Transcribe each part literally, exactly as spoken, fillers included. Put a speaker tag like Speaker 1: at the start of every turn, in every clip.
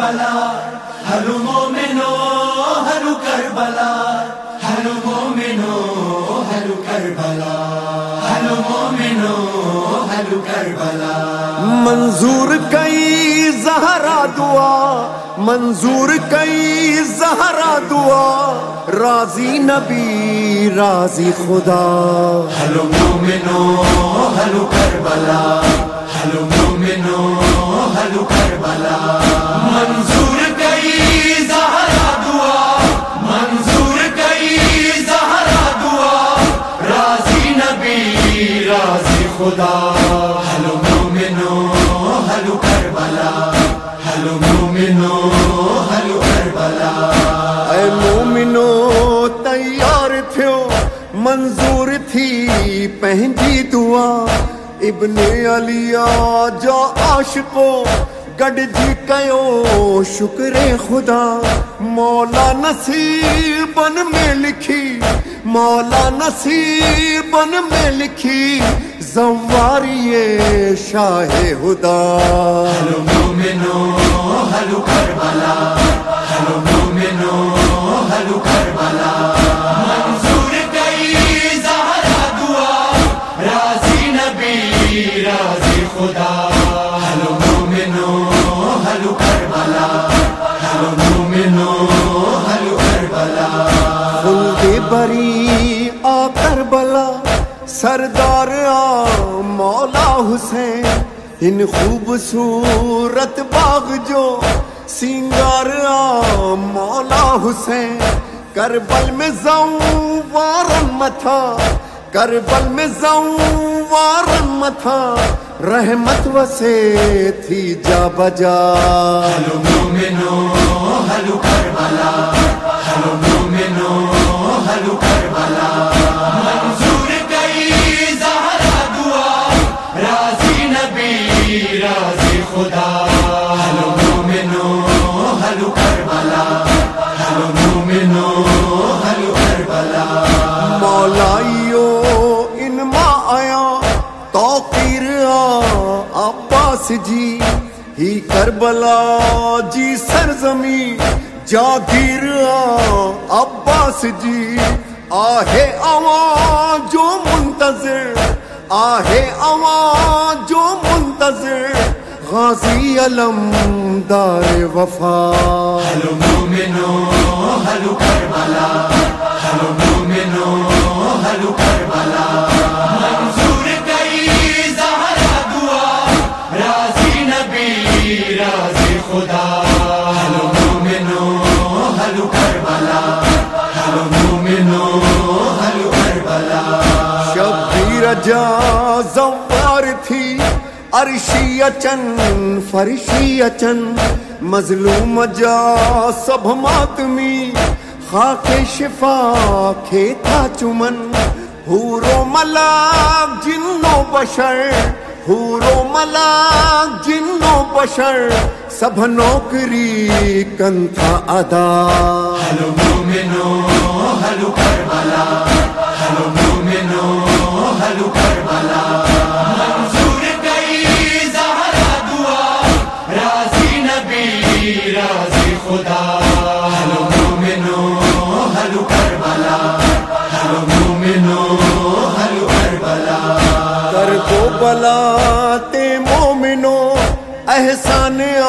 Speaker 1: کربلا هل مومنو هل کربلا هل مومنو هل کربلا هل مومنو هل کربلا
Speaker 2: منظور کئی زہرا دعا منظور کئی زہرا دعا راضی نبی راضی خدا
Speaker 1: هل مومنو هل کربلا هل مومنو هل کربلا منظور کئی زہرا دعا منظور کئی زہرا دعا راضی نبی راضی خدا هل مومنو هل کربلا هل مومنو هل کربلا
Speaker 2: اے مومنو تیار تھیو منظور تھی پہنجی دعا ابن علی جا عاشقو گڈ جی کیو شکر خدا مولا نصیبن میں لکھی مولا نصیبن میں لکھی زواری شاہ خدا
Speaker 1: هل مومنو هل کربلا هل مومنو هل کربلا منظور کئی زہرا دعا راضی نبی راضی خدا هل مومنو هل کربلا هل مومنو هل کربلا
Speaker 2: خلد بری آ کربلا سردار آ مولا حسین ان خوبصورت باغ جو سنگار آ مولا حسین کربل میں زوارن متھا کربل میں زوارن متھا رحمت وسے تھی جا بجا
Speaker 1: هل مومنو هل کربلا هل مومنو هل کربلا منظور کئی زہرا دعا راضی نبی راضی خدا هل مومنو هل کربلا هل مومنو هل کربلا
Speaker 2: مولائیو ان ماں آیا توقیر آ عباس جی ہی کربلا جی سرزمی جاگیر آ عباس جی آہے عوام جو منتظر آہے عوام جو منتظر غازی علم دار وفا
Speaker 1: هل مومنو هل کربلا هل مومنو هل کربلا منظور کئی زہرا دعا راضی نبی راضی خدا هل مومنو هل کربلا هل مومنو هل کربلا
Speaker 2: شبیر جا زوار تھی عرشی اچن فرشی اچن مظلوم جا سب ماتمی خاک شفا کھیتا چمن حور و ملاک جن و بشر حور و ملاک جن و بشر سب نوکری کن تھا ادا
Speaker 1: هل مومنو هل کربلا هل مومنو هل کربلا منظور کئی زہرا دعا راضی نبی راضی خدا هل مومنو هل کربلا هل مومنو هل کربلا
Speaker 2: کر دو بلا تے مومنو احسان آ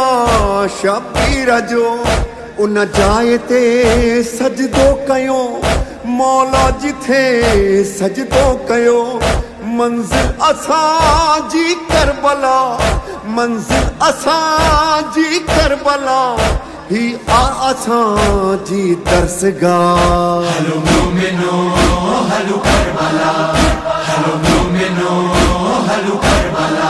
Speaker 2: شبیر جو ان جائے تے سجدو کیو مولا جتھے سجدو کیو منزل اساں جی کربلا منزل اساں جی کربلا ہی آ اساں جی درسگاہ
Speaker 1: هل مومنو هل کربلا هل مومنو هل کربلا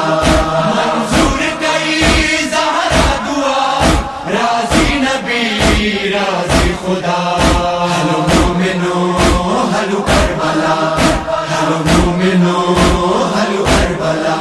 Speaker 1: منظور کئی زہرا دعا راضی نبی راضی خدا هل مومنو هل کربلا هل مومنو هل کربلا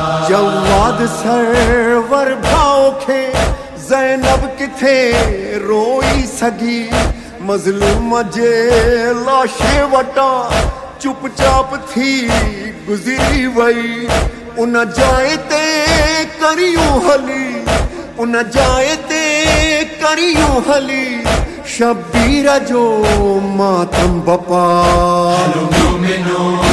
Speaker 2: جواد سرور بھاؤ کھے زینب کتھے روئی سگی مظلوم جے لاشے وٹا چپ چاپ تھی گزری وئی ان جائے تے کریوں حلی ان جائے تے کریوں ہلی شبیر جو ماتم بپا
Speaker 1: هلو مومنو